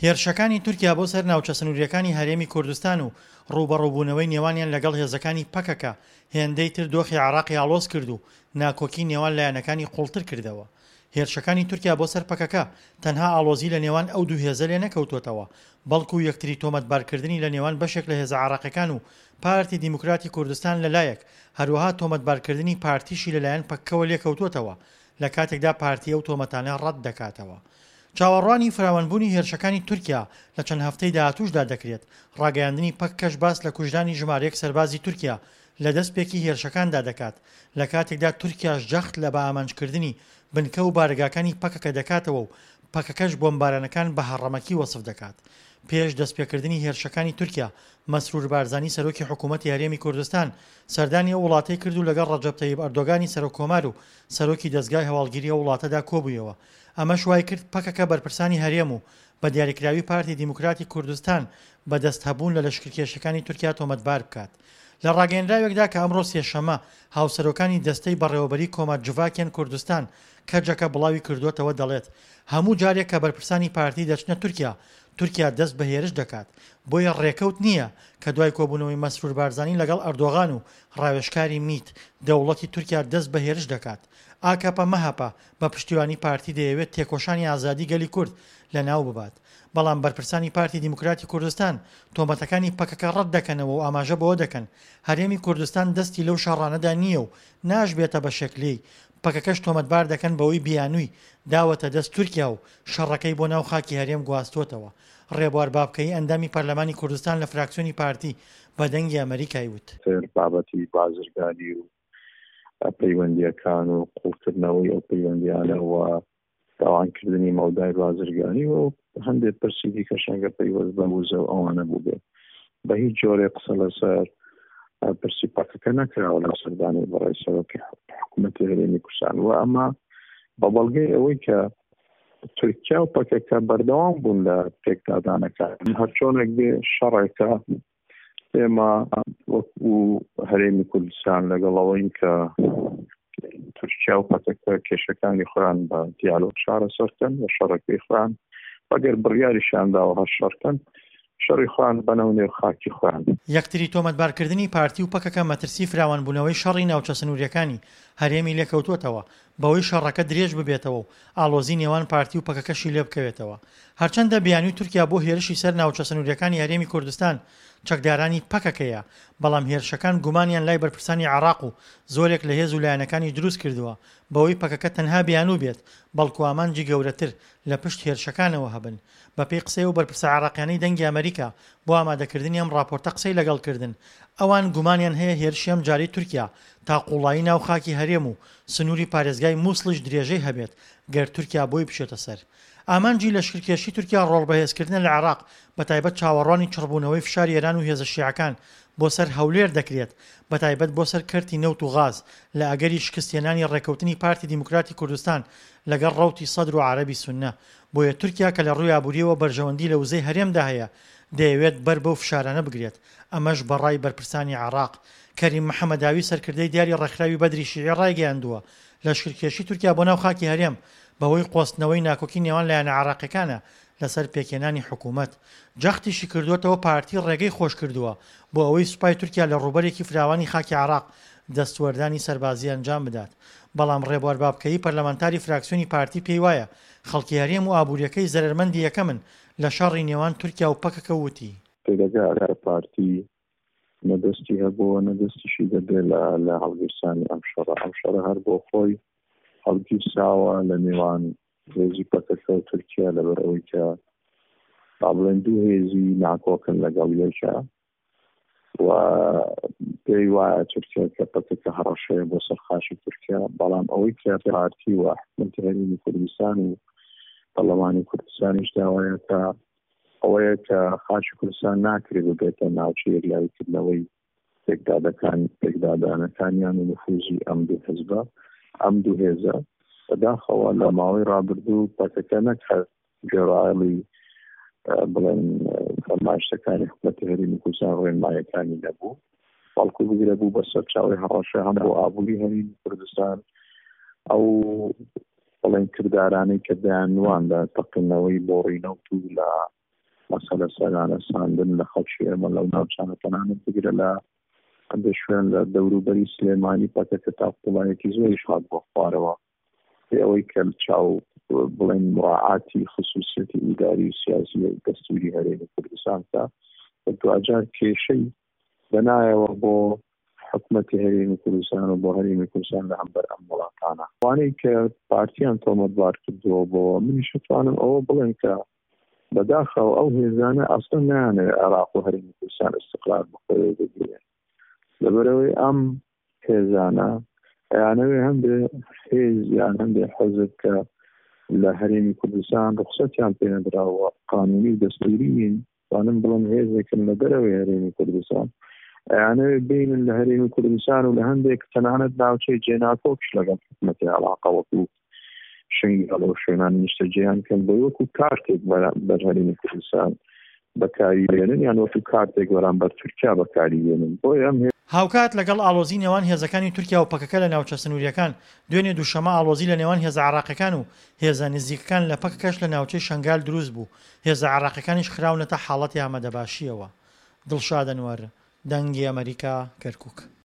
هێرشەکانی تورکیا بۆ سەر ناوچە سنووریەکانی هەرێمی کوردستان و ڕوبەڕووبوونەوەی نێوانیان لەگەڵ هێزەکانی پەکەکە هێندەی تر دۆخی عێراقی ئاڵۆز کرد و ناکۆکی نێوان لایەنەکانی قوڵتر کردەوە. هێرشەکانی تورکیا بۆ سەر پەکەکە تەنها ئاڵۆزی لە نێوان ئەو دوو هێزە لێ نەکەوتوتەوە، بەڵکو یەکتری تۆمەتبارکردنی لە نێوان بەشێک لە هێزە عێراقیەکان و پارتی دیموکراتی کوردستان لەلایەک، هەروەها تۆمەتبارکردنی پارتیشی لەلایەن پەکەوە لێکەوتوتەوە لە کاتێکدا پارتی ئەو تۆمەتانە ڕەت دەکاتەوە. چاوەڕوانی فراوانبوونی هێرشەکانی تورکیا لە چەند هەفتەی داهاتووشدا دەکرێت. ڕاگەیاندنی پەکەش باس لە کوژدانی ژمارەیەک سەربازی تورکیا لە دەستپێکی هێرشەکاندا دەکات لە کاتێکدا تورکیاش جەخت لە بە ئامانجکردنی بنکە و بارگاکانی پەکەکە دەکاتەوە و پەکەکەش بۆمبارانەکان بە هەڕەمەکی وەسف دەکات. پێش دەستپێکردنی هێرشەکانی تورکیا، مەسرور بارزانی سەرۆکی حکوومەتی هەرێمی کوردستان سەردانی ئەو وڵاتەی کرد و لەگەڵ ڕەجەب تەیب ئەردۆغانی سەرۆکۆمار و سەرۆکی دەستگای هەواڵگیری ئەو وڵاتەدا کۆبوویەوە. ئەمەش وای کرد پەکەکە بەرپرسانی هەرێم و بە دیاریکراوی پارتی دیموکراتی کوردستان بەدەست هەبوون لە لەشکرکێشەکانی تورکیا تۆمەتبار بکات. لە ڕاگەیەندراوێکدا کە ئەمڕۆ سێشەمە هاوسەرۆکانی دەستەی بەڕێوەبەری کۆمەڵ جڤاکێن کوردستان کەرجەکە بڵاوی کردوتەوە دەڵێت هەموو جارێک کە بەرپرسانی پارتی دەچنە تورکیا دەست بە هێرش دەکات. بۆیە ڕێکەوت نییە کە دوای کۆبوونەوەی مەسرور بارزانی لەگەڵ ئەردۆغان و ڕاوێژکاری میت دەوڵەتی تورکیا دەست بە هێرش دەکات. ئاکەپە مەهەپە بە پشتیوانی پارتی دەیەوێت تێکۆشانی ئازادی گەلی کورد لە ناو ببات. بەڵام بەرپرسانی پارتی دیموکراتی کوردستان تۆمەتەکانی پەکەکە ڕەت دەکەنەوە و ئاماژە بەوە دەکەن هەرێمی کوردستان دەستی لەو شەڕانەدا نییە و ناژبێتە بە شەکلەی. پەکەکەش تۆمەتبار دەکەن بەوەی بیانووی داوەتە دەست تورکیا و شەڕەکەی بۆ ناو خاکی هەرێم گواستوتەوە. ڕێبوار بابکەی ئەندامی پەرلەمانی کوردستان لە فراکسیۆنی پارتی بە دەنگی ئەمریکای وت بابەتی بازرگانی و پەیوەندیەکان و قوڵکردنەوەی ئەو پەیوەندیانەوە داوانکردنی مەودای بازرگانی و هەندێک پرسیدی کەشەنگە پەیوەست بە وزە و ئەوانە بوو بێت. بە هیچ جۆرێ قسە لەسەر پرسی پەکەکە نەکراوە لە سەردانی بەڕێی سەرۆکی حکوومەتی هەرێمی کوردستان و ئەمە بە بەڵگەی ئەوەی کە تورکیا و پەکەکە بەردەوام بوون لە تێکدادانەکان هەرچۆنێک بێ شەڕێکە ئێمە وەکو هەرێمی کوردستان لەگەڵەوەی کە تورکیا و پەکەکە کێشەکانی خۆیان بە دیالۆگ چارەسەرکەن و شەڕەکەی خۆیان ئەگەر بڕیاریشیان داوە هەر شەڕکەن شەڕی خۆیان بەنەو نێو خاکی خۆیان. یەکتری تۆمەتبارکردنی پارتی و پەکەکە مەترسی فراوانبوونەوەی شەڕی ناوچە سنووریەکانی هەرێمی لێکەوتوتەوە بەوەی شەڕەکە درێژ ببێتەوە و ئاڵۆزی نێوان پارتی و پەکەکەشی لێ بکەوێتەوە. هەرچەندە بیانووی تورکیا بۆ هێرشی سەر ناوچە سنووریەکانی هەرێمی کوردستان چەکدارانی پەکەکەیە، بەڵام هێرشەکان گومانیان لای بەرپرسانی عێراق و زۆرێک لە هێز و لایەنەکانی دروست کردووە بەوەی پەکەکە تەنها بیانوو بێت، بەڵکو ئامانجی گەورەتر لە پشت هێرشەکانەوە هەبن. بەپێی قسەی و بەرپرسە عێراقیانەی دەنگی ئەمریکا بۆ ئامادەکردنی ئەم راپۆرتە قسەی لەگەڵکردن، ئەوان گومانیان هەیە هێرشی ئەم جاری تورکیا تا قوڵایی ناو خاکی هەرێم و سنووری پارێزگای مووسڵیش درێژەی هەبێت گەر تورکیا بۆی بشێتە سەر. ئامانجی لەشکرکێشی تورکیا ڕۆڵبەهێزکردن لە عێراق بەتایبەت چاوەڕوانی چڕبوونەوەی فشاری ئێران و هێزە شیعەکان بۆ سەر هەولێر دەکرێت، بەتایبەت بۆ سەر کەرتی نەوت و غاز لە ئەگەری شکستێنانی ڕێکەوتنی پارتی دیموکراتی کوردستان لەگەڵ ڕەوتی سەدر و عەرەبی سوننە. بۆیە تورکیا کە لە ڕووی ئابووریەوە بەرژەوەندی لە وزەی هەرێمدا هەیە دەیەوێت بەر بەو فشارانە بگرێت. ئەمەش بەڕای بەرپرسانی عێراق کەریم محەمەداوی سەرکردەی دیاری ڕێکخراوی بەدری شیعی ڕایگەیاندووە لەشکرکێشی تورکیا بۆ ناو خاکی هەرێم بەهۆی قۆستنەوەی ناکۆکی نێوان لایەنە عێراقیەکانە لەسەر پێکێنانی حکوومەت. جەختیشی کردوێتەوە پارتی ڕێگەی خۆش کردووە بۆ ئەوەی سوپای تورکیا لە ڕوبەرێکی فراوانی خاکی عێراق دەستوەردانی سەربازی ئەنجام بدات. بەڵام ڕێبوار بابکەی پەرلەمانتاری فراکسیۆنی پارتی پێی وایە خەڵکی هەرێم و ئابوووریەکەی زەرمەندی یەکەمن لە شەڕی نێوان تورکیا و پەکەکە وتی پێدەگا پارتی نەدەستی هەبووە نەدەستیشی دەبێت لە هەڵگیرسانی ئەم شەڕە هەر بۆ خۆی هەڵگیرساوە لە نێوان هێزی پەکەکە و تورکیا لەبەر ئەوەی کە بڵێن دوو هێزی ناکۆکن لەگەڵ یەکە و پێی وایە تورکیا کە پەکەکە هەڕەشەیە بۆ سەر خاشی تورکیا، بەڵام ئەوەی کە پارتی و حکوومەتی هەرێمی کوردستان و پەرلەمانی کوردستانیش داوایە کە ئەوەیە کە خاشی کوردستان ناکرێت ببێتە ناوچەی یەکلاییکردنەوەی پێکدادانەکانیان و نفوزی ئەم دوو حیزبە ئەم دوو هێزە بەداخەوە لە ماوەی ڕابردوو پەکەکە نەکرد گێڕایڵی بڵێن فەرمایشتەکانی حکوومەتی هەرێمی کوردستان ڕێنماییەکانی نەبوو، بەڵکو بگرە بوو بە سەرچاوەی هەڕەشە هەم بۆ ئابووری هەرێمی کوردستان ئەو بڵێن کردارانەی کە دەیانوان لە تەقینەوەی بۆ ڕێنەوت و لە مەسەلە سەرانە ساندن لە خەڵکی ئێمە لەو ناوچانە تەنانەت بگرە لە هەندێک شوێن لە دەوروبەری سلێمانی پەتەکە تاقوڵایەکی زۆریش هات بۆ خوارەوە ئەوەی کە چاو بڵێن مراعاتی خصوصیەتی ئیداری و سیاسی و دەستوری هەرێمی کوردستان تا دوجار کێشەی بەنایەوە بۆ حکومەتی هەرێمی کوردستان و بۆ هەرێمی کوردستان لە هەمبەر ئەم وڵاتانە وانەی کە پارتیان تۆمەتبار کردووە بۆ منیش توانم ئەوە بڵێن کە بەداخەوە ئەو هێزانە ئەسڵ نایانەوێت عێراق و هەرێمی کوردستان استقلال بخۆیەوە بگرێت لەبەرەوەی ئەم هێزانە ئەیانەوێ هەندێک هێز یان هەندێک حەزب کە لە هەرێمی کوردستان ڕخسەتیان پێ نەدراوە قانونی و دەستوریین وانم بڵم هێزێکن لە دەرەوەی هەرێمی کوردستان ئەیانەوێ بینن لە هەرێمی کوردستان و لە هەندێک تەنانەت ناوچەی جێناکۆکش لەگەڵ حکومەتی عێراق وەکو شنگەڵ و شوێنان نیشتەجێیان کەن بۆ وەکو کارتێک بەر هەرێمی کوردستان بەکاری بێنن یان وەکو کارتێک بەرامبەر تورکیا بەکاری بێنن بۆی ئەم هاوکات لەگەڵ ئاڵۆزی نێوان هێزەکانی تورکیا و پەکەکە لە ناوچە سنووریەکان دوێنێ دووشەمە ئاڵۆزی لە نێوان هێزە عێراقیەکان و هێزە نزیکەکان لە پەکەکەش لە ناوچەی شەنگال دروست بوو هێزە عێراقیەکانیش خراونەتە حاڵەتی ئامادەباشیەوە. دڵشاد ئەنوەر، دەنگی ئەمریکا، کەرکووک.